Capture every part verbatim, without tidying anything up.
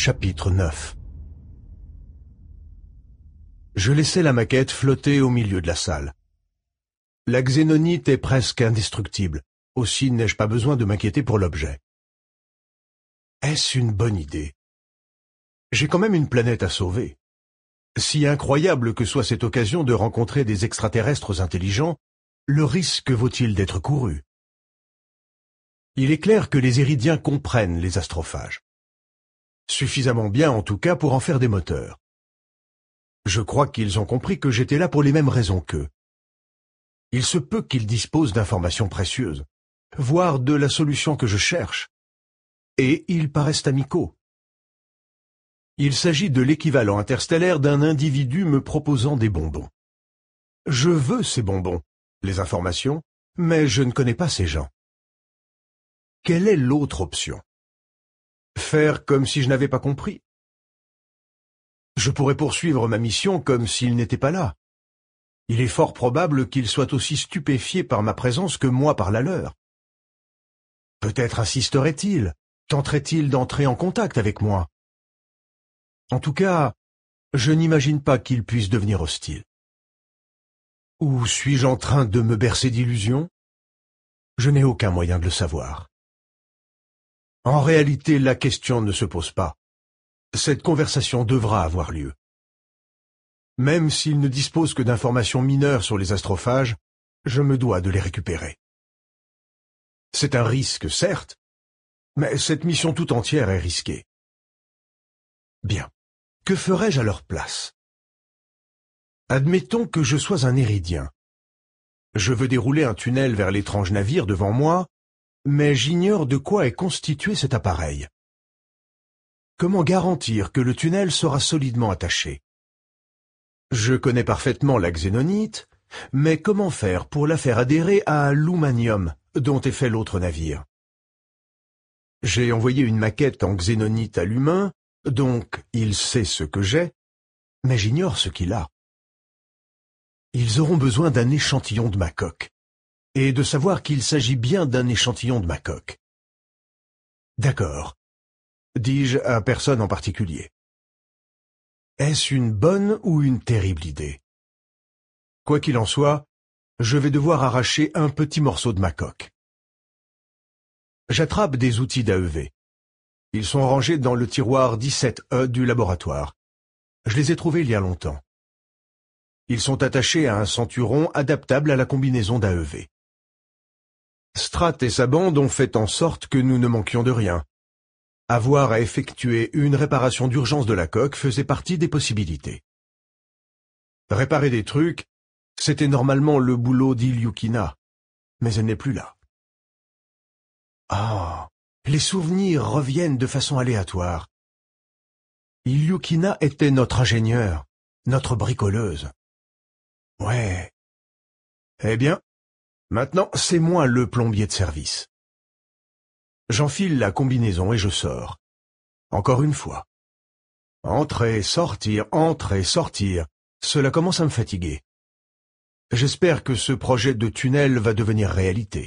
Chapitre neuf. Je laissai la maquette flotter au milieu de la salle. La xénonite est presque indestructible, aussi n'ai-je pas besoin de m'inquiéter pour l'objet. Est-ce une bonne idée? J'ai quand même une planète à sauver. Si incroyable que soit cette occasion de rencontrer des extraterrestres intelligents, le risque vaut-il d'être couru? Il est clair que les Éridiens comprennent les astrophages. Suffisamment bien en tout cas pour en faire des moteurs. Je crois qu'ils ont compris que j'étais là pour les mêmes raisons qu'eux. Il se peut qu'ils disposent d'informations précieuses, voire de la solution que je cherche. Et ils paraissent amicaux. Il s'agit de l'équivalent interstellaire d'un individu me proposant des bonbons. Je veux ces bonbons, les informations, mais je ne connais pas ces gens. Quelle est l'autre option? Faire comme si je n'avais pas compris? Je pourrais poursuivre ma mission comme s'il n'était pas là. Il est fort probable qu'il soit aussi stupéfié par ma présence que moi par la leur. Peut-être insisterait-il, tenterait-il d'entrer en contact avec moi. En tout cas, je n'imagine pas qu'il puisse devenir hostile. Ou suis-je en train de me bercer d'illusions? Je n'ai aucun moyen de le savoir. En réalité, la question ne se pose pas. Cette conversation devra avoir lieu. Même s'il ne dispose que d'informations mineures sur les astrophages, je me dois de les récupérer. C'est un risque, certes, mais cette mission tout entière est risquée. Bien, que ferais-je à leur place? Admettons que je sois un Éridien. Je veux dérouler un tunnel vers l'étrange navire devant moi, mais j'ignore de quoi est constitué cet appareil. Comment garantir que le tunnel sera solidement attaché? Je connais parfaitement la xénonite, mais comment faire pour la faire adhérer à l'oumanium dont est fait l'autre navire? J'ai envoyé une maquette en xénonite à l'humain, donc il sait ce que j'ai, mais j'ignore ce qu'il a. Ils auront besoin d'un échantillon de ma coque, et de savoir qu'il s'agit bien d'un échantillon de ma coque. D'accord, dis-je à personne en particulier. Est-ce une bonne ou une terrible idée? Quoi qu'il en soit, je vais devoir arracher un petit morceau de ma coque. J'attrape des outils d'A E V. Ils sont rangés dans le tiroir dix-sept E du laboratoire. Je les ai trouvés il y a longtemps. Ils sont attachés à un centuron adaptable à la combinaison d'A E V. Strat et sa bande ont fait en sorte que nous ne manquions de rien. Avoir à effectuer une réparation d'urgence de la coque faisait partie des possibilités. Réparer des trucs, c'était normalement le boulot d'Ilyukina, mais elle n'est plus là. Ah, les souvenirs reviennent de façon aléatoire. Ilyukina était notre ingénieur, notre bricoleuse. Ouais. Eh bien, maintenant c'est moi le plombier de service. J'enfile la combinaison et je sors. Encore une fois. Entrer, sortir, entrer, sortir. Cela commence à me fatiguer. J'espère que ce projet de tunnel va devenir réalité.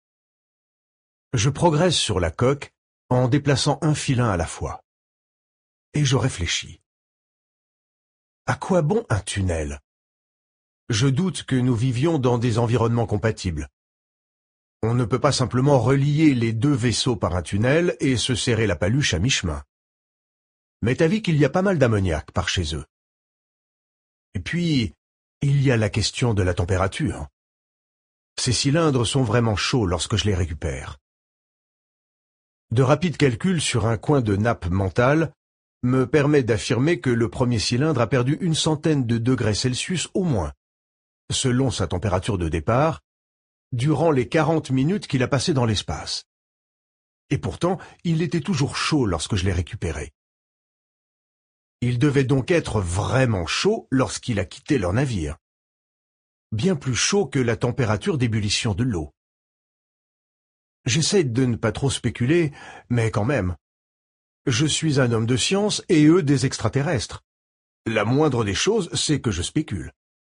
Je progresse sur la coque en déplaçant un filin à la fois. Et je réfléchis. À quoi bon un tunnel? Je doute que nous vivions dans des environnements compatibles. On ne peut pas simplement relier les deux vaisseaux par un tunnel et se serrer la paluche à mi-chemin. M'est avis qu'il y a pas mal d'ammoniac par chez eux. Et puis, il y a la question de la température. Ces cylindres sont vraiment chauds lorsque je les récupère. De rapides calculs sur un coin de nappe mentale me permet d'affirmer que le premier cylindre a perdu une centaine de degrés Celsius au moins, selon sa température de départ, durant les quarante minutes qu'il a passées dans l'espace. Et pourtant, il était toujours chaud lorsque je l'ai récupéré. Il devait donc être vraiment chaud lorsqu'il a quitté leur navire. Bien plus chaud que la température d'ébullition de l'eau. J'essaie de ne pas trop spéculer, mais quand même. Je suis un homme de science et eux des extraterrestres. La moindre des choses, c'est que je spécule.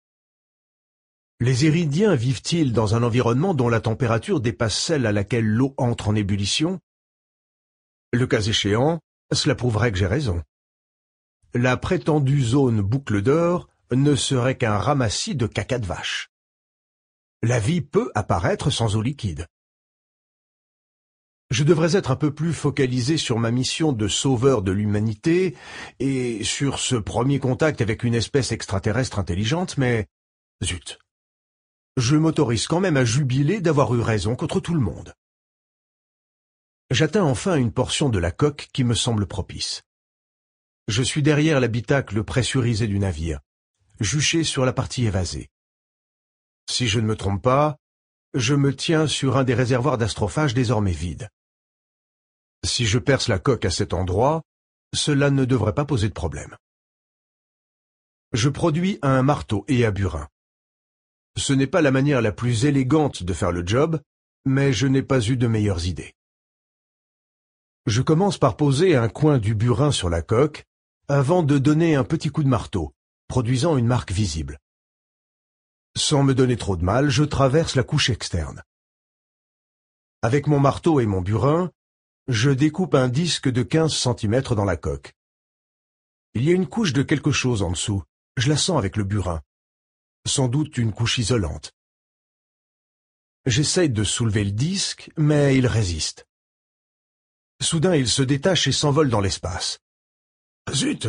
Les Éridiens vivent-ils dans un environnement dont la température dépasse celle à laquelle l'eau entre en ébullition? Le cas échéant, Cela prouverait que j'ai raison. La prétendue zone boucle d'or ne serait qu'un ramassis de caca de vache. La vie peut apparaître sans eau liquide. Je devrais être un peu plus focalisé sur ma mission de sauveur de l'humanité et sur ce premier contact avec une espèce extraterrestre intelligente, mais zut. Je m'autorise quand même à jubiler d'avoir eu raison contre tout le monde. J'atteins enfin une portion de la coque qui me semble propice. Je suis derrière l'habitacle pressurisé du navire, juché sur la partie évasée. Si je ne me trompe pas, je me tiens sur un des réservoirs d'astrophage désormais vide. Si je perce la coque à cet endroit, cela ne devrait pas poser de problème. Je produis un marteau et un burin. Ce n'est pas la manière la plus élégante de faire le job, mais je n'ai pas eu de meilleures idées. Je commence par poser un coin du burin sur la coque, avant de donner un petit coup de marteau, produisant une marque visible. Sans me donner trop de mal, je traverse la couche externe. Avec mon marteau et mon burin, je découpe un disque de quinze centimètres dans la coque. Il y a une couche de quelque chose en dessous, je la sens avec le burin. Sans doute une couche isolante. J'essaye de soulever le disque, mais il résiste. Soudain, il se détache et s'envole dans l'espace. Zut!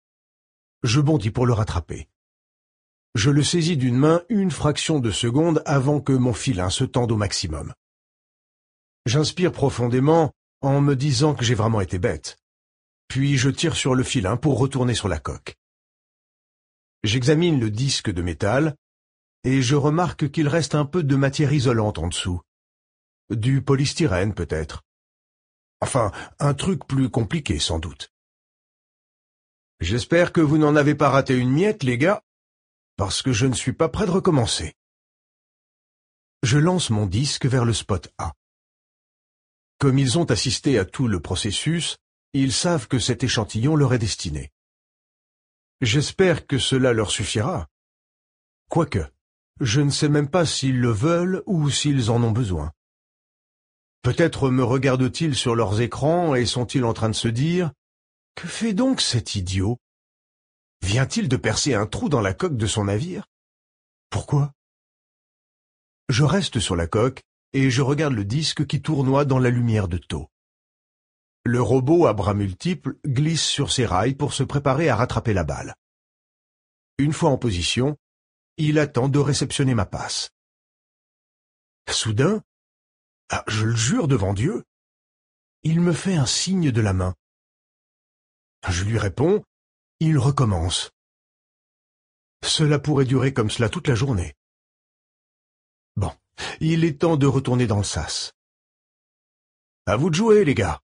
Je bondis pour le rattraper. Je le saisis d'une main une fraction de seconde avant que mon filin se tende au maximum. J'inspire profondément en me disant que j'ai vraiment été bête. Puis je tire sur le filin pour retourner sur la coque. J'examine le disque de métal et je remarque qu'il reste un peu de matière isolante en dessous. Du polystyrène peut-être. Enfin, un truc plus compliqué sans doute. J'espère que vous n'en avez pas raté une miette, les gars, parce que je ne suis pas prêt de recommencer. Je lance mon disque vers le spot A. Comme ils ont assisté à tout le processus, ils savent que cet échantillon leur est destiné. J'espère que cela leur suffira. Quoique, je ne sais même pas s'ils le veulent ou s'ils en ont besoin. Peut-être me regardent-ils sur leurs écrans et sont-ils en train de se dire « Que fait donc cet idiot? Vient-il de percer un trou dans la coque de son navire? Pourquoi ?» Je reste sur la coque et je regarde le disque qui tournoie dans la lumière de taux. Le robot à bras multiples glisse sur ses rails pour se préparer à rattraper la balle. Une fois en position, il attend de réceptionner ma passe. Soudain, ah, je le jure devant Dieu, il me fait un signe de la main. Je lui réponds, il recommence. Cela pourrait durer comme cela toute la journée. Bon, il est temps de retourner dans le sas. À vous de jouer, les gars.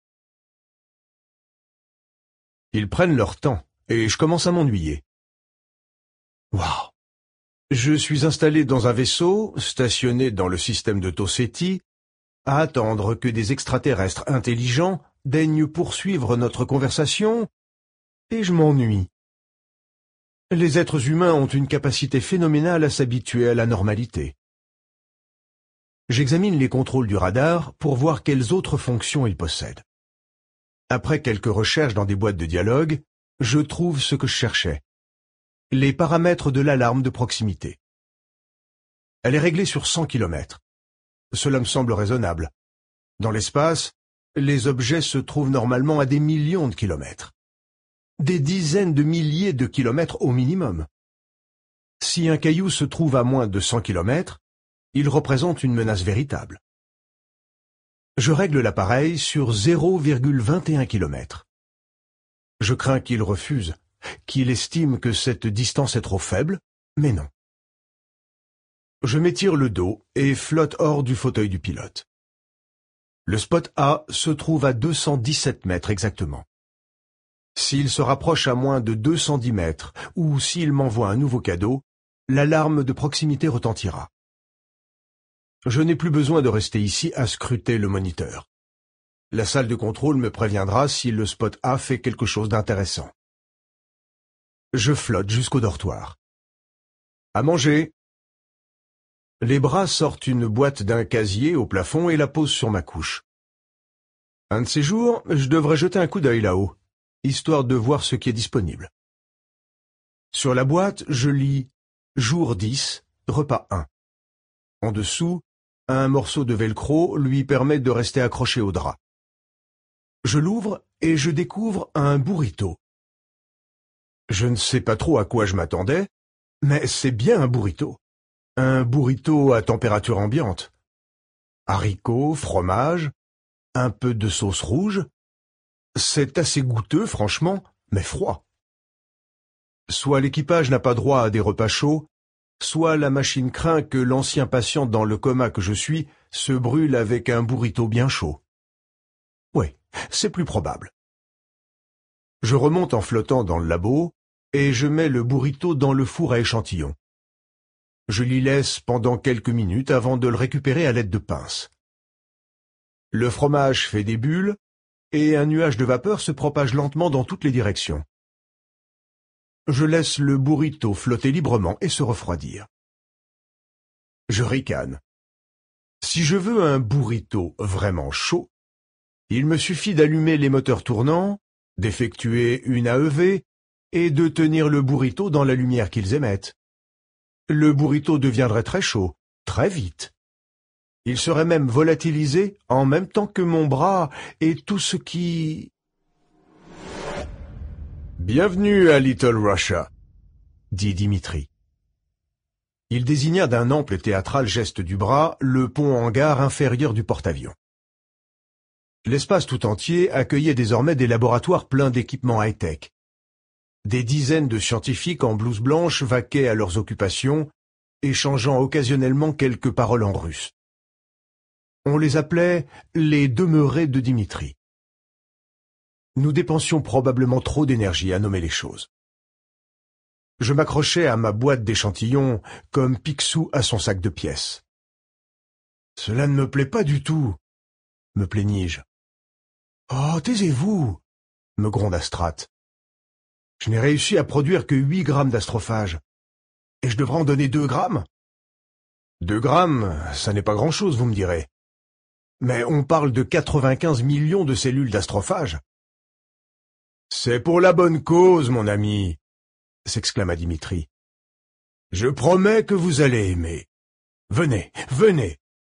Ils prennent leur temps, et je commence à m'ennuyer. Waouh! Je suis installé dans un vaisseau, stationné dans le système de Tau-Ceti, à attendre que des extraterrestres intelligents daignent poursuivre notre conversation, et je m'ennuie. Les êtres humains ont une capacité phénoménale à s'habituer à la normalité. J'examine les contrôles du radar pour voir quelles autres fonctions ils possèdent. Après quelques recherches dans des boîtes de dialogue, je trouve ce que je cherchais. Les paramètres de l'alarme de proximité. Elle est réglée sur cent kilomètres. Cela me semble raisonnable. Dans l'espace, les objets se trouvent normalement à des millions de kilomètres. Des dizaines de milliers de kilomètres au minimum. Si un caillou se trouve à moins de cent kilomètres, il représente une menace véritable. Je règle l'appareil sur zéro virgule vingt et un kilomètres. Je crains qu'il refuse, qu'il estime que cette distance est trop faible, mais non. Je m'étire le dos et flotte hors du fauteuil du pilote. Le spot A se trouve à deux cent dix-sept mètres exactement. S'il se rapproche à moins de deux cent dix mètres ou s'il m'envoie un nouveau cadeau, l'alarme de proximité retentira. Je n'ai plus besoin de rester ici à scruter le moniteur. La salle de contrôle me préviendra si le spot A fait quelque chose d'intéressant. Je flotte jusqu'au dortoir. À manger. Les bras sortent une boîte d'un casier au plafond et la posent sur ma couche. Un de ces jours, je devrais jeter un coup d'œil là-haut, histoire de voir ce qui est disponible. Sur la boîte, je lis « Jour dix, repas un ». En dessous, un morceau de velcro lui permet de rester accroché au drap. Je l'ouvre et je découvre un burrito. Je ne sais pas trop à quoi je m'attendais, mais c'est bien un burrito. Un burrito à température ambiante. Haricots, fromage, un peu de sauce rouge. C'est assez goûteux, franchement, mais froid. Soit l'équipage n'a pas droit à des repas chauds, soit la machine craint que l'ancien patient dans le coma que je suis se brûle avec un burrito bien chaud. Oui, c'est plus probable. Je remonte en flottant dans le labo et je mets le burrito dans le four à échantillons. Je l'y laisse pendant quelques minutes avant de le récupérer à l'aide de pinces. Le fromage fait des bulles et un nuage de vapeur se propage lentement dans toutes les directions. Je laisse le burrito flotter librement et se refroidir. Je ricane. Si je veux un burrito vraiment chaud, il me suffit d'allumer les moteurs tournants, d'effectuer une A E V et de tenir le burrito dans la lumière qu'ils émettent. Le burrito deviendrait très chaud, très vite. Il serait même volatilisé en même temps que mon bras et tout ce qui... « Bienvenue à Little Russia », dit Dimitri. Il désigna d'un ample et théâtral geste du bras le pont-hangar inférieur du porte-avions. L'espace tout entier accueillait désormais des laboratoires pleins d'équipements high-tech. Des dizaines de scientifiques en blouse blanche vaquaient à leurs occupations, échangeant occasionnellement quelques paroles en russe. On les appelait les demeurés de Dimitri. Nous dépensions probablement trop d'énergie à nommer les choses. Je m'accrochais à ma boîte d'échantillons comme Picsou à son sac de pièces. « Cela ne me plaît pas du tout, » me plaignis-je. « Oh, taisez-vous » me gronda Strat. « Je n'ai réussi à produire que huit grammes d'astrophages. Et je devrais en donner deux grammes ? Deux grammes, ça n'est pas grand-chose, vous me direz. Mais on parle de quatre-vingt-quinze millions de cellules d'astrophages. »« C'est pour la bonne cause, mon ami !» s'exclama Dimitri. « Je promets que vous allez aimer. Venez, venez !»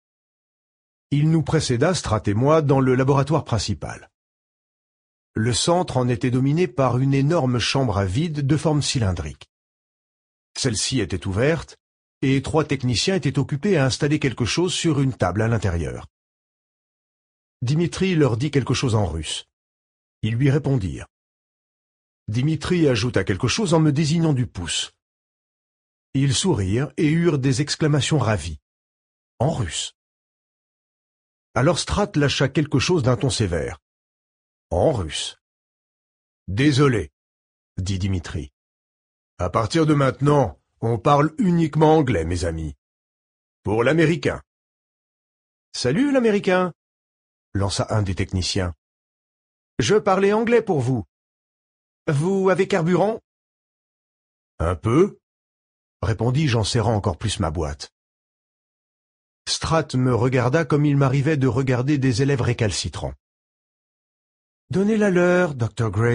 Il nous précéda, Strat et moi, dans le laboratoire principal. Le centre en était dominé par une énorme chambre à vide de forme cylindrique. Celle-ci était ouverte, et trois techniciens étaient occupés à installer quelque chose sur une table à l'intérieur. Dimitri leur dit quelque chose en russe. Ils lui répondirent. Dimitri ajouta quelque chose en me désignant du pouce. Ils sourirent et eurent des exclamations ravies. En russe. Alors Strat lâcha quelque chose d'un ton sévère. En russe. « Désolé, » dit Dimitri. « À partir de maintenant, on parle uniquement anglais, mes amis. Pour l'américain. »« Salut, l'américain !» lança un des techniciens. « Je parlais anglais pour vous. Vous avez carburant ?»« Un peu, » répondis-je en serrant encore plus ma boîte. Strat me regarda comme il m'arrivait de regarder des élèves récalcitrants. « Donnez-la leur, docteur Grace. »«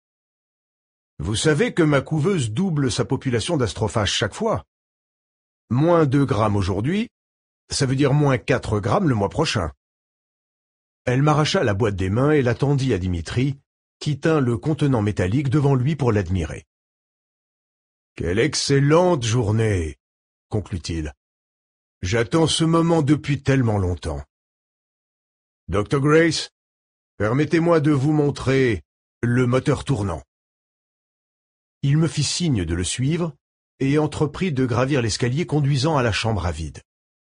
Vous savez que ma couveuse double sa population d'astrophages chaque fois. Moins deux grammes aujourd'hui, ça veut dire moins quatre grammes le mois prochain. » Elle m'arracha la boîte des mains et la tendit à Dimitri, qui tint le contenant métallique devant lui pour l'admirer. « Quelle excellente journée !» conclut-il. « J'attends ce moment depuis tellement longtemps. docteur Grace, permettez-moi de vous montrer le moteur tournant. » Il me fit signe de le suivre et entreprit de gravir l'escalier conduisant à la chambre à vide.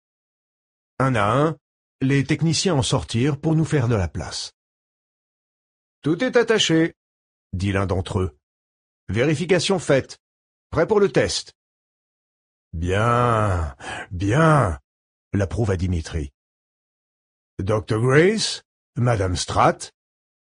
Un à un, les techniciens en sortirent pour nous faire de la place. « Tout est attaché, » dit l'un d'entre eux. « Vérification faite. Prêt pour le test. »« Bien, bien, » l'approuva Dimitri. « docteur Grace, Madame Strat, entrez. »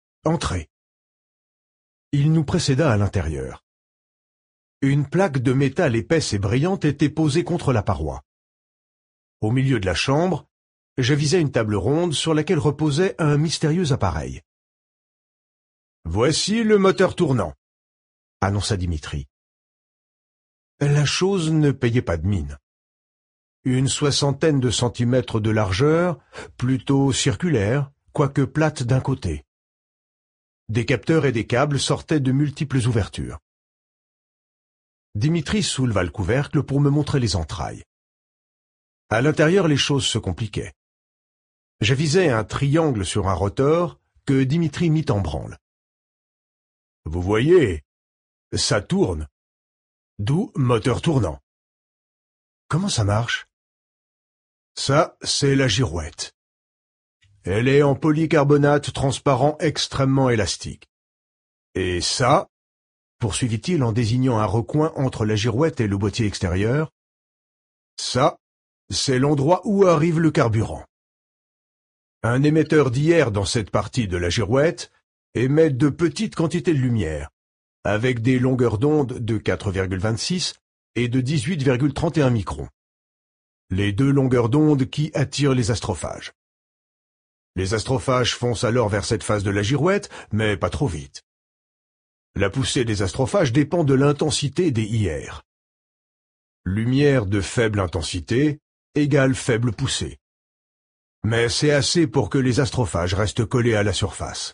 Il nous précéda à l'intérieur. Une plaque de métal épaisse et brillante était posée contre la paroi. Au milieu de la chambre, j'avisai une table ronde sur laquelle reposait un mystérieux appareil. « Voici le moteur tournant », annonça Dimitri. La chose ne payait pas de mine. Une soixantaine de centimètres de largeur, plutôt circulaire, quoique plate d'un côté. Des capteurs et des câbles sortaient de multiples ouvertures. Dimitri souleva le couvercle pour me montrer les entrailles. À l'intérieur, les choses se compliquaient. J'avisai un triangle sur un rotor que Dimitri mit en branle. « Vous voyez, ça tourne. D'où moteur tournant. » « Comment ça marche ?»« Ça, c'est la girouette. Elle est en polycarbonate transparent extrêmement élastique. Et ça, poursuivit-il en désignant un recoin entre la girouette et le boîtier extérieur, ça, c'est l'endroit où arrive le carburant. Un émetteur d'I R dans cette partie de la girouette émet de petites quantités de lumière, avec des longueurs d'onde de quatre virgule vingt-six et de dix-huit virgule trente et un microns. Les deux longueurs d'onde qui attirent les astrophages. Les astrophages foncent alors vers cette phase de la girouette, mais pas trop vite. La poussée des astrophages dépend de l'intensité des I R. Lumière de faible intensité égale faible poussée. Mais c'est assez pour que les astrophages restent collés à la surface.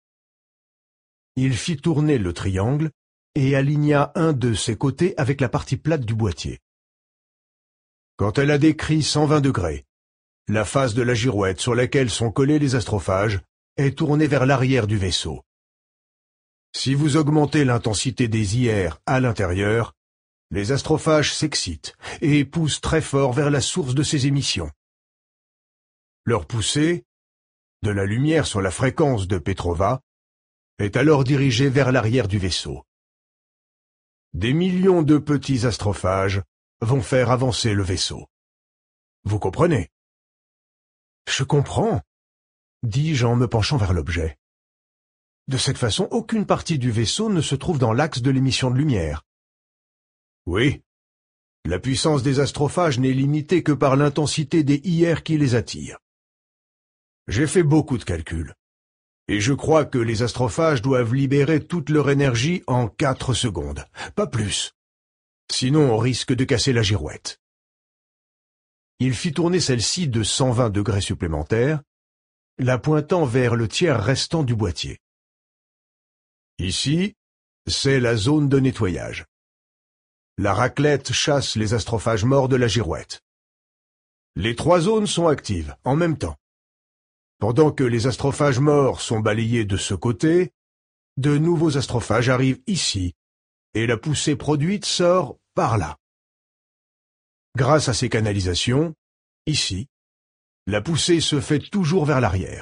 Il fit tourner le triangle et aligna un de ses côtés avec la partie plate du boîtier. Quand elle a décrit cent vingt degrés, la face de la girouette sur laquelle sont collés les astrophages est tournée vers l'arrière du vaisseau. Si vous augmentez l'intensité des I R à l'intérieur, les astrophages s'excitent et poussent très fort vers la source de ces émissions. Leur poussée, de la lumière sur la fréquence de Petrova, est alors dirigée vers l'arrière du vaisseau. Des millions de petits astrophages vont faire avancer le vaisseau. Vous comprenez? Je comprends, dis-je en me penchant vers l'objet. De cette façon, aucune partie du vaisseau ne se trouve dans l'axe de l'émission de lumière. Oui, la puissance des astrophages n'est limitée que par l'intensité des I R qui les attirent. J'ai fait beaucoup de calculs, et je crois que les astrophages doivent libérer toute leur énergie en quatre secondes, pas plus. Sinon on risque de casser la girouette. Il fit tourner celle-ci de cent vingt degrés supplémentaires, la pointant vers le tiers restant du boîtier. Ici, c'est la zone de nettoyage. La raclette chasse les astrophages morts de la girouette. Les trois zones sont actives, en même temps. Pendant que les astrophages morts sont balayés de ce côté, de nouveaux astrophages arrivent ici, et la poussée produite sort par là. Grâce à ces canalisations, ici, la poussée se fait toujours vers l'arrière.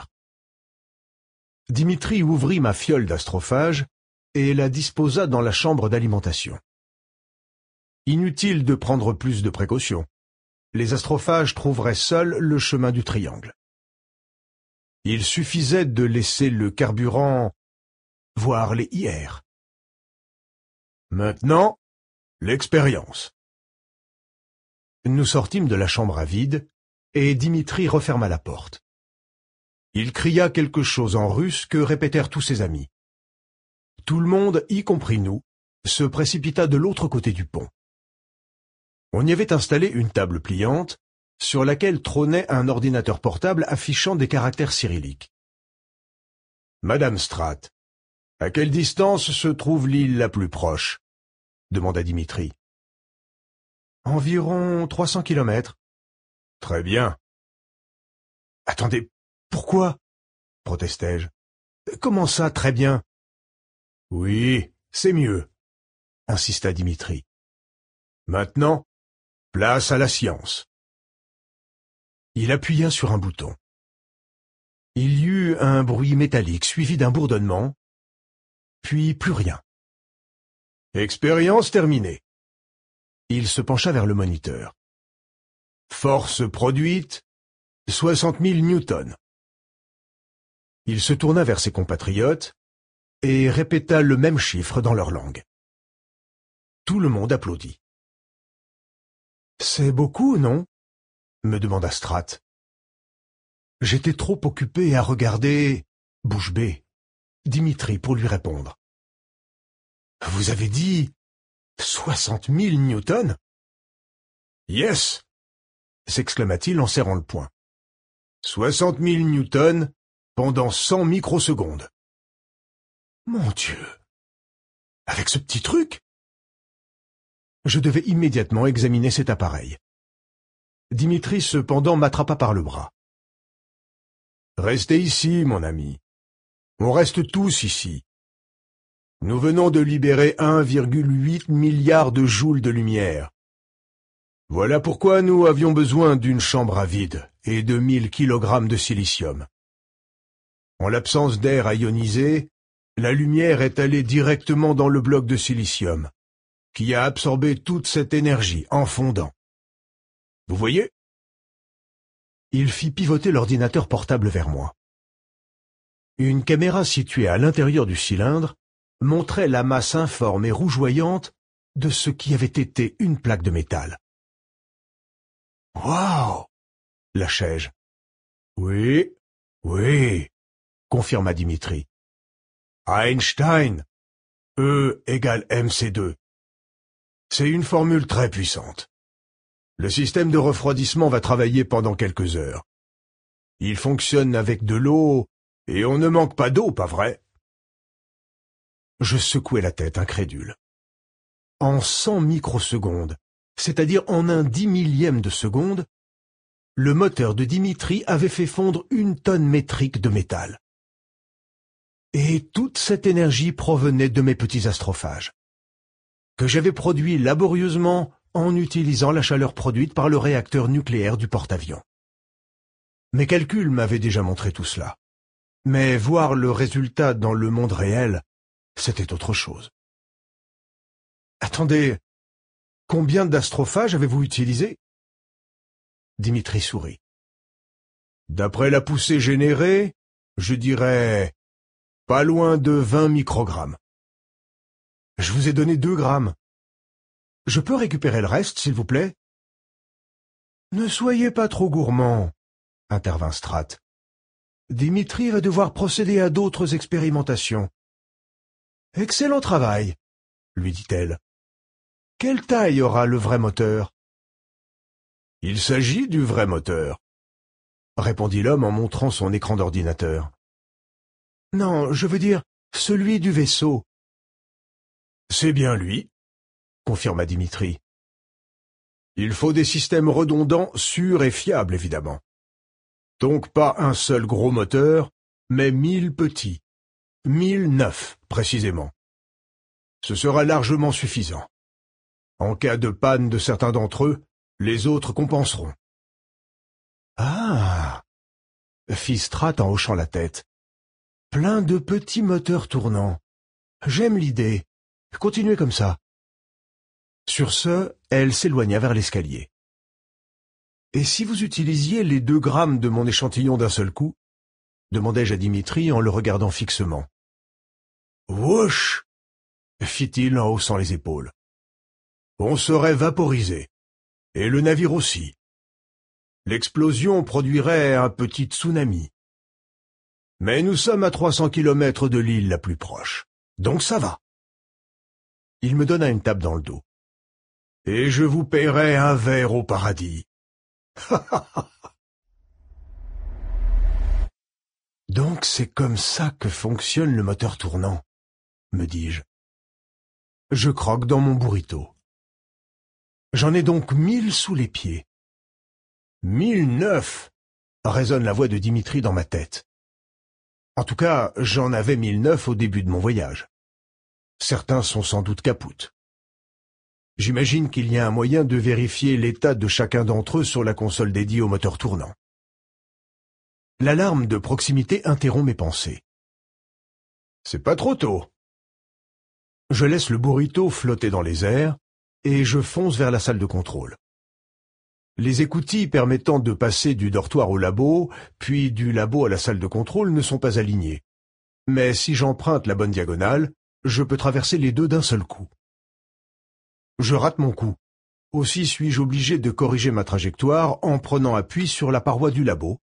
Dimitri ouvrit ma fiole d'astrophages et la disposa dans la chambre d'alimentation. Inutile de prendre plus de précautions. Les astrophages trouveraient seuls le chemin du triangle. Il suffisait de laisser le carburant voir les I R. Maintenant, l'expérience. Nous sortîmes de la chambre à vide, et Dimitri referma la porte. Il cria quelque chose en russe que répétèrent tous ses amis. Tout le monde, y compris nous, se précipita de l'autre côté du pont. On y avait installé une table pliante, sur laquelle trônait un ordinateur portable affichant des caractères cyrilliques. « Madame Stratt, à quelle distance se trouve l'île la plus proche ?» demanda Dimitri. « Environ trois cents kilomètres. »« Très bien. »« Attendez, pourquoi ?» protestai-je. « Comment ça, très bien ?»« Oui, c'est mieux, » insista Dimitri. « Maintenant, place à la science. » Il appuya sur un bouton. Il y eut un bruit métallique suivi d'un bourdonnement, puis plus rien. Expérience terminée. Il se pencha vers le moniteur. Force produite, soixante mille newtons. Il se tourna vers ses compatriotes et répéta le même chiffre dans leur langue. Tout le monde applaudit. « C'est beaucoup, non ?» me demanda Stratt. J'étais trop occupé à regarder bouche bée Dimitri pour lui répondre. « Vous avez dit soixante mille newtons ?»« Yes !» s'exclama-t-il en serrant le poing. « Soixante mille newtons pendant cent microsecondes. » Mon Dieu! Avec ce petit truc? Je devais immédiatement examiner cet appareil. Dimitri, cependant, m'attrapa par le bras. « Restez ici, mon ami. On reste tous ici. Nous venons de libérer un virgule huit milliard de joules de lumière. Voilà pourquoi nous avions besoin d'une chambre à vide et de mille kilogrammes de silicium. En l'absence d'air à ioniser, la lumière est allée directement dans le bloc de silicium, qui a absorbé toute cette énergie en fondant. Vous voyez? Il fit pivoter l'ordinateur portable vers moi. Une caméra située à l'intérieur du cylindre montrait la masse informe et rougeoyante de ce qui avait été une plaque de métal. « Waouh !» lâchai-je. « Oui, oui !» confirma Dimitri. « Einstein, E égale M C deux. C'est une formule très puissante. Le système de refroidissement va travailler pendant quelques heures. Il fonctionne avec de l'eau, et on ne manque pas d'eau, pas vrai? » Je secouai la tête, incrédule. En cent microsecondes, c'est-à-dire en un dix millième de seconde, le moteur de Dimitri avait fait fondre une tonne métrique de métal. Et toute cette énergie provenait de mes petits astrophages, que j'avais produits laborieusement en utilisant la chaleur produite par le réacteur nucléaire du porte-avions. Mes calculs m'avaient déjà montré tout cela, mais voir le résultat dans le monde réel, c'était autre chose. Attendez, combien d'astrophages avez-vous utilisé? Dimitri sourit. D'après la poussée générée, je dirais pas loin de vingt microgrammes. Je vous ai donné deux grammes. Je peux récupérer le reste, s'il vous plaît? Ne soyez pas trop gourmand, intervint Strat. Dimitri va devoir procéder à d'autres expérimentations. Excellent travail, lui dit-elle. Quelle taille aura le vrai moteur? Il s'agit du vrai moteur, répondit l'homme en montrant son écran d'ordinateur. Non, je veux dire celui du vaisseau. C'est bien lui, confirma Dimitri. Il faut des systèmes redondants, sûrs et fiables, évidemment. Donc pas un seul gros moteur, mais mille petits. Mille neufs, précisément. Ce sera largement suffisant. En cas de panne de certains d'entre eux, les autres compenseront. Ah, fit Strat en hochant la tête. Plein de petits moteurs tournants. J'aime l'idée. Continuez comme ça. Sur ce, elle s'éloigna vers l'escalier. Et si vous utilisiez les deux grammes de mon échantillon d'un seul coup? Demandai-je à Dimitri en le regardant fixement. Wouch! Fit-il en haussant les épaules. On serait vaporisé. Et le navire aussi. L'explosion produirait un petit tsunami. Mais nous sommes à trois cents kilomètres de l'île la plus proche. Donc ça va. Il me donna une tape dans le dos. Et je vous paierai un verre au paradis. Donc c'est comme ça que fonctionne le moteur tournant, me dis-je. Je croque dans mon burrito. J'en ai donc mille sous les pieds. Mille neuf, résonne la voix de Dimitri dans ma tête. En tout cas, j'en avais mille neuf au début de mon voyage. Certains sont sans doute capoutes. J'imagine qu'il y a un moyen de vérifier l'état de chacun d'entre eux sur la console dédiée au moteur tournant. L'alarme de proximité interrompt mes pensées. C'est pas trop tôt. Je laisse le burrito flotter dans les airs et je fonce vers la salle de contrôle. Les écoutilles permettant de passer du dortoir au labo, puis du labo à la salle de contrôle ne sont pas alignées. Mais si j'emprunte la bonne diagonale, je peux traverser les deux d'un seul coup. Je rate mon coup. Aussi suis-je obligé de corriger ma trajectoire en prenant appui sur la paroi du labo,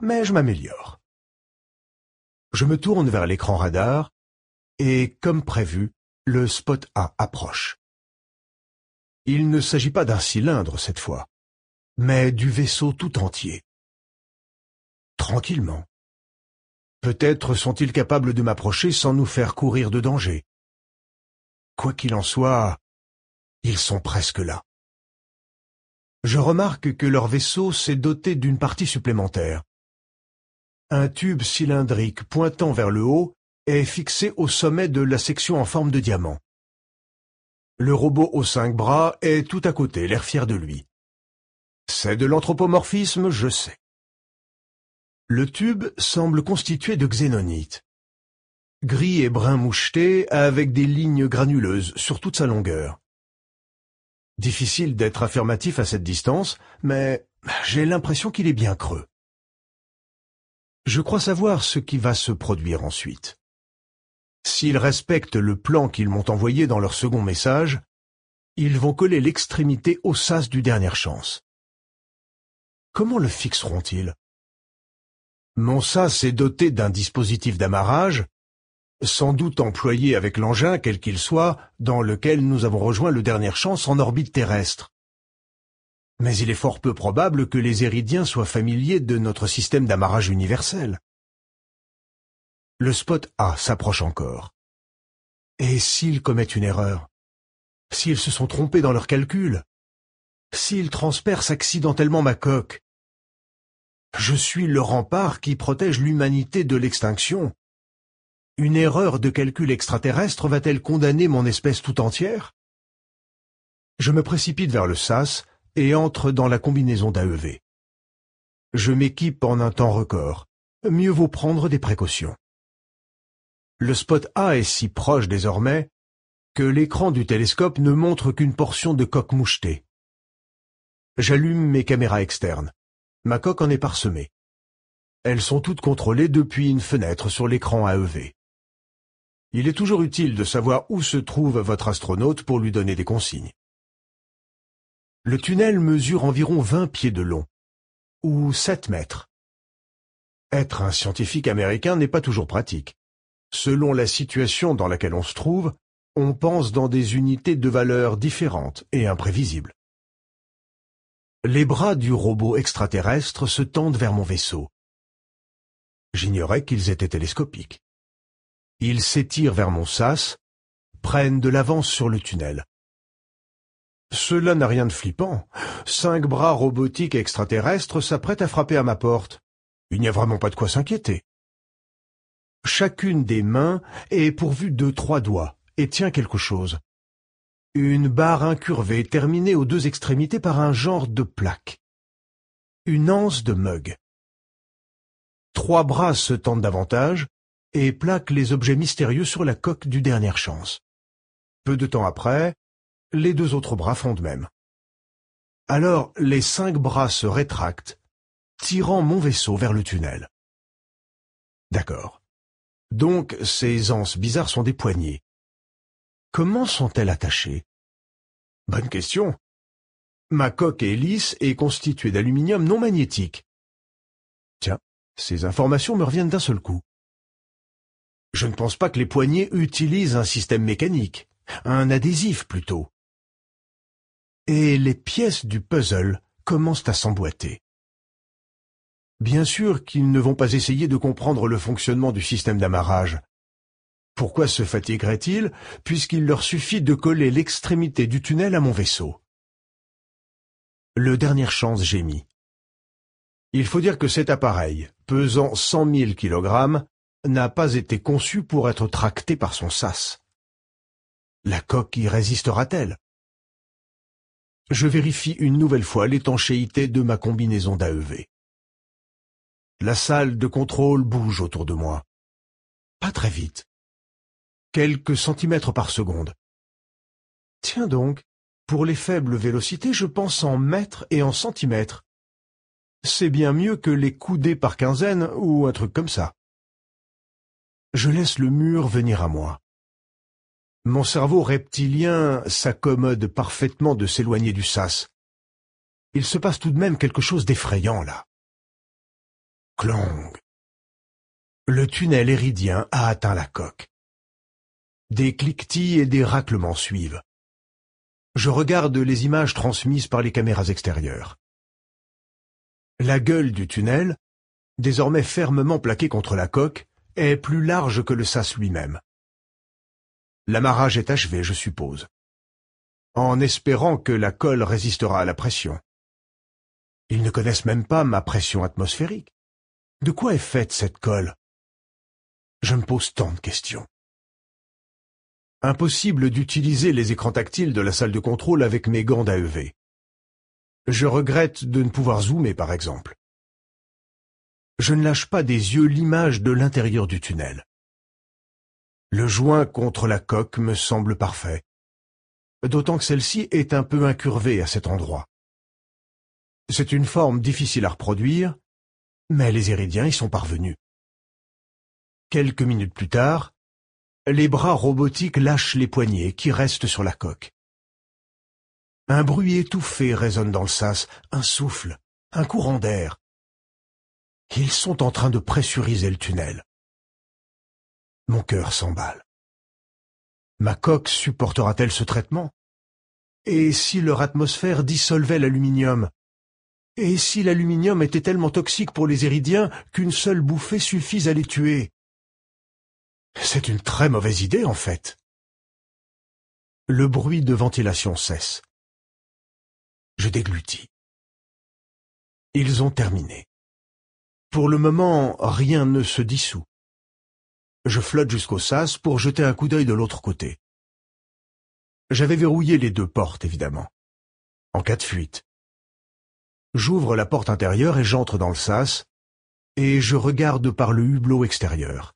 mais je m'améliore. Je me tourne vers l'écran radar, et comme prévu, le spot A approche. Il ne s'agit pas d'un cylindre cette fois, mais du vaisseau tout entier. Tranquillement. Peut-être sont-ils capables de m'approcher sans nous faire courir de danger. Quoi qu'il en soit, ils sont presque là. Je remarque que leur vaisseau s'est doté d'une partie supplémentaire. Un tube cylindrique pointant vers le haut est fixé au sommet de la section en forme de diamant. Le robot aux cinq bras est tout à côté, l'air fier de lui. C'est de l'anthropomorphisme, je sais. Le tube semble constitué de xénonite. Gris et brun moucheté avec des lignes granuleuses sur toute sa longueur. Difficile d'être affirmatif à cette distance, mais j'ai l'impression qu'il est bien creux. Je crois savoir ce qui va se produire ensuite. S'ils respectent le plan qu'ils m'ont envoyé dans leur second message, ils vont coller l'extrémité au sas du dernière chance. Comment le fixeront-ils? Mon sas est doté d'un dispositif d'amarrage, sans doute employé avec l'engin, quel qu'il soit, dans lequel nous avons rejoint le dernière chance en orbite terrestre. Mais il est fort peu probable que les Éridiens soient familiers de notre système d'amarrage universel. Le spot A s'approche encore. Et s'ils commettent une erreur? S'ils se sont trompés dans leurs calculs? S'ils transpercent accidentellement ma coque? Je suis le rempart qui protège l'humanité de l'extinction. Une erreur de calcul extraterrestre va-t-elle condamner mon espèce tout entière? Je me précipite vers le sas et entre dans la combinaison d'A E V. Je m'équipe en un temps record. Mieux vaut prendre des précautions. Le spot A est si proche désormais que l'écran du télescope ne montre qu'une portion de coque mouchetée. J'allume mes caméras externes. Ma coque en est parsemée. Elles sont toutes contrôlées depuis une fenêtre sur l'écran A E V. Il est toujours utile de savoir où se trouve votre astronaute pour lui donner des consignes. Le tunnel mesure environ vingt pieds de long, ou sept mètres. Être un scientifique américain n'est pas toujours pratique. Selon la situation dans laquelle on se trouve, on pense dans des unités de valeur différentes et imprévisibles. Les bras du robot extraterrestre se tendent vers mon vaisseau. J'ignorais qu'ils étaient télescopiques. Ils s'étirent vers mon sas, prennent de l'avance sur le tunnel. Cela n'a rien de flippant. Cinq bras robotiques extraterrestres s'apprêtent à frapper à ma porte. Il n'y a vraiment pas de quoi s'inquiéter. Chacune des mains est pourvue de trois doigts et tient quelque chose. Une barre incurvée terminée aux deux extrémités par un genre de plaque. Une anse de mug. Trois bras se tendent davantage et plaquent les objets mystérieux sur la coque du dernière chance. Peu de temps après, les deux autres bras font de même. Alors les cinq bras se rétractent, tirant mon vaisseau vers le tunnel. D'accord. Donc ces anses bizarres sont des poignées. Comment sont-elles attachées? Bonne question. Ma coque est lisse et constituée d'aluminium non magnétique. Tiens, ces informations me reviennent d'un seul coup. Je ne pense pas que les poignées utilisent un système mécanique, un adhésif plutôt. Et les pièces du puzzle commencent à s'emboîter. Bien sûr qu'ils ne vont pas essayer de comprendre le fonctionnement du système d'amarrage. Pourquoi se fatigueraient-ils, puisqu'il leur suffit de coller l'extrémité du tunnel à mon vaisseau? Le dernière chance gémit. Il faut dire que cet appareil, pesant cent mille kilogrammes, n'a pas été conçu pour être tracté par son sas. La coque y résistera-t-elle? Je vérifie une nouvelle fois l'étanchéité de ma combinaison d'A E V. La salle de contrôle bouge autour de moi. Pas très vite. Quelques centimètres par seconde. Tiens donc, pour les faibles vélocités, je pense en mètres et en centimètres. C'est bien mieux que les coudées par quinzaine ou un truc comme ça. Je laisse le mur venir à moi. Mon cerveau reptilien s'accommode parfaitement de s'éloigner du sas. Il se passe tout de même quelque chose d'effrayant là. Clong. Le tunnel éridien a atteint la coque. Des cliquetis et des raclements suivent. Je regarde les images transmises par les caméras extérieures. La gueule du tunnel, désormais fermement plaquée contre la coque, est plus large que le sas lui-même. L'amarrage est achevé, je suppose, en espérant que la colle résistera à la pression. Ils ne connaissent même pas ma pression atmosphérique. De quoi est faite cette colle? Je me pose tant de questions. Impossible d'utiliser les écrans tactiles de la salle de contrôle avec mes gants d'A E V. Je regrette de ne pouvoir zoomer, par exemple. Je ne lâche pas des yeux l'image de l'intérieur du tunnel. Le joint contre la coque me semble parfait, d'autant que celle-ci est un peu incurvée à cet endroit. C'est une forme difficile à reproduire, mais les Éridiens y sont parvenus. Quelques minutes plus tard, les bras robotiques lâchent les poignées qui restent sur la coque. Un bruit étouffé résonne dans le sas, un souffle, un courant d'air. Ils sont en train de pressuriser le tunnel. Mon cœur s'emballe. Ma coque supportera-t-elle ce traitement? Et si leur atmosphère dissolvait l'aluminium? Et si l'aluminium était tellement toxique pour les Éridiens qu'une seule bouffée suffise à les tuer? C'est une très mauvaise idée, en fait. Le bruit de ventilation cesse. Je déglutis. Ils ont terminé. Pour le moment, rien ne se dissout. Je flotte jusqu'au sas pour jeter un coup d'œil de l'autre côté. J'avais verrouillé les deux portes, évidemment, en cas de fuite. J'ouvre la porte intérieure et j'entre dans le sas, et je regarde par le hublot extérieur.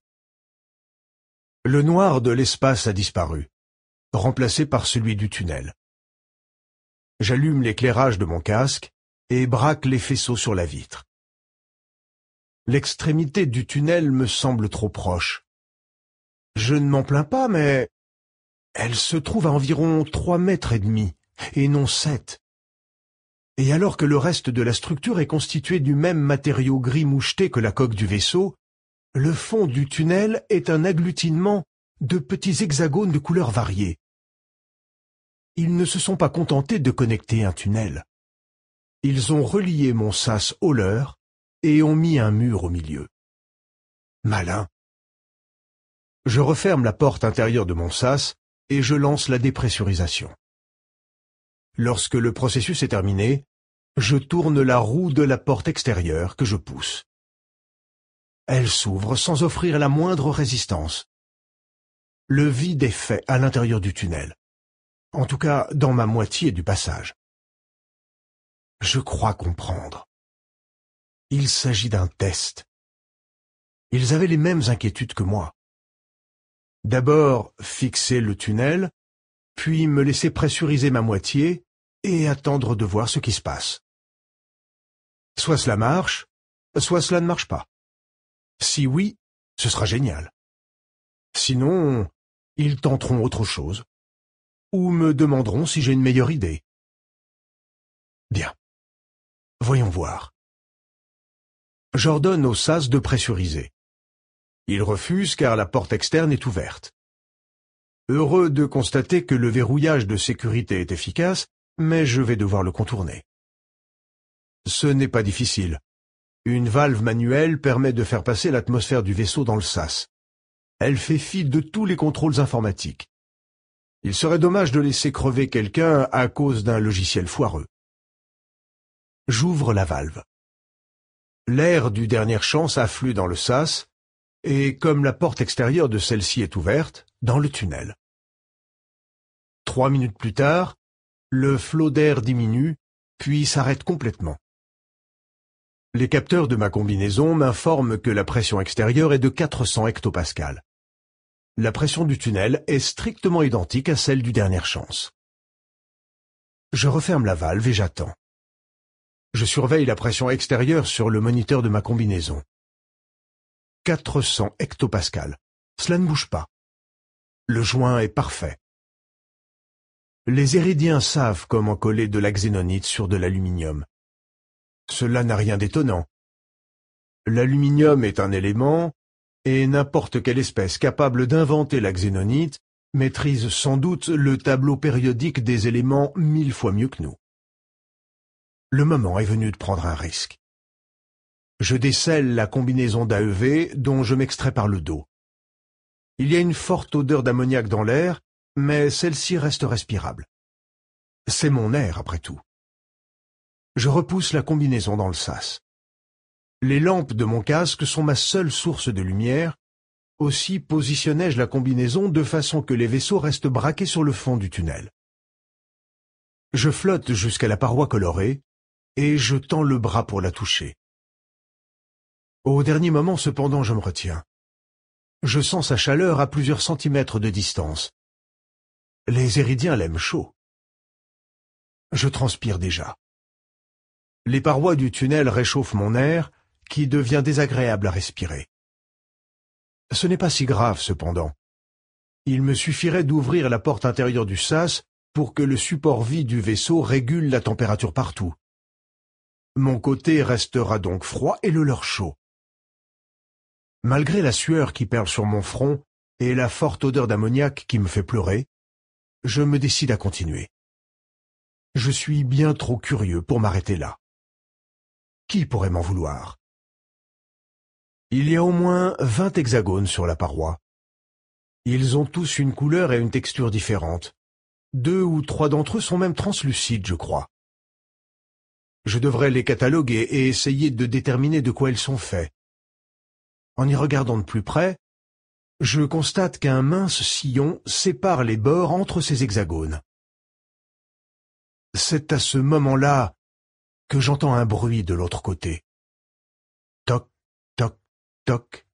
Le noir de l'espace a disparu, remplacé par celui du tunnel. J'allume l'éclairage de mon casque et braque les faisceaux sur la vitre. L'extrémité du tunnel me semble trop proche. Je ne m'en plains pas, mais elle se trouve à environ trois mètres et demi, et non sept. Et alors que le reste de la structure est constitué du même matériau gris moucheté que la coque du vaisseau, le fond du tunnel est un agglutinement de petits hexagones de couleurs variées. Ils ne se sont pas contentés de connecter un tunnel. Ils ont relié mon sas au leur et ont mis un mur au milieu. Malin. Je referme la porte intérieure de mon sas et je lance la dépressurisation. Lorsque le processus est terminé, je tourne la roue de la porte extérieure que je pousse. Elle s'ouvre sans offrir la moindre résistance. Le vide est fait à l'intérieur du tunnel, en tout cas dans ma moitié du passage. Je crois comprendre. Il s'agit d'un test. Ils avaient les mêmes inquiétudes que moi. D'abord fixer le tunnel, puis me laisser pressuriser ma moitié et attendre de voir ce qui se passe. Soit cela marche, soit cela ne marche pas. Si oui, ce sera génial. Sinon, ils tenteront autre chose, ou me demanderont si j'ai une meilleure idée. Bien. Voyons voir. J'ordonne au sas de pressuriser. Il refuse car la porte externe est ouverte. Heureux de constater que le verrouillage de sécurité est efficace, mais je vais devoir le contourner. Ce n'est pas difficile. Une valve manuelle permet de faire passer l'atmosphère du vaisseau dans le sas. Elle fait fi de tous les contrôles informatiques. Il serait dommage de laisser crever quelqu'un à cause d'un logiciel foireux. J'ouvre la valve. L'air du dernière chance afflue dans le sas, et comme la porte extérieure de celle-ci est ouverte, dans le tunnel. Trois minutes plus tard, le flot d'air diminue, puis s'arrête complètement. Les capteurs de ma combinaison m'informent que la pression extérieure est de quatre cents hectopascales. La pression du tunnel est strictement identique à celle du dernière chance. Je referme la valve et j'attends. Je surveille la pression extérieure sur le moniteur de ma combinaison. quatre cents hectopascales. Cela ne bouge pas. Le joint est parfait. Les Éridiens savent comment coller de la xénonite sur de l'aluminium. Cela n'a rien d'étonnant. L'aluminium est un élément, et n'importe quelle espèce capable d'inventer la xénonite maîtrise sans doute le tableau périodique des éléments mille fois mieux que nous. Le moment est venu de prendre un risque. Je décèle la combinaison d'A E V dont je m'extrais par le dos. Il y a une forte odeur d'ammoniac dans l'air, mais celle-ci reste respirable. C'est mon air, après tout. Je repousse la combinaison dans le sas. Les lampes de mon casque sont ma seule source de lumière, aussi positionnai-je la combinaison de façon que les vaisseaux restent braqués sur le fond du tunnel. Je flotte jusqu'à la paroi colorée, et je tends le bras pour la toucher. Au dernier moment, cependant, je me retiens. Je sens sa chaleur à plusieurs centimètres de distance. Les Éridiens l'aiment chaud. Je transpire déjà. Les parois du tunnel réchauffent mon air, qui devient désagréable à respirer. Ce n'est pas si grave, cependant. Il me suffirait d'ouvrir la porte intérieure du sas pour que le support vide du vaisseau régule la température partout. Mon côté restera donc froid et le leur chaud. Malgré la sueur qui perle sur mon front et la forte odeur d'ammoniac qui me fait pleurer, je me décide à continuer. Je suis bien trop curieux pour m'arrêter là. Qui pourrait m'en vouloir? Il y a au moins vingt hexagones sur la paroi. Ils ont tous une couleur et une texture différentes. Deux ou trois d'entre eux sont même translucides, je crois. Je devrais les cataloguer et essayer de déterminer de quoi ils sont faits. En y regardant de plus près, je constate qu'un mince sillon sépare les bords entre ces hexagones. C'est à ce moment-là que j'entends un bruit de l'autre côté. Toc, toc, toc.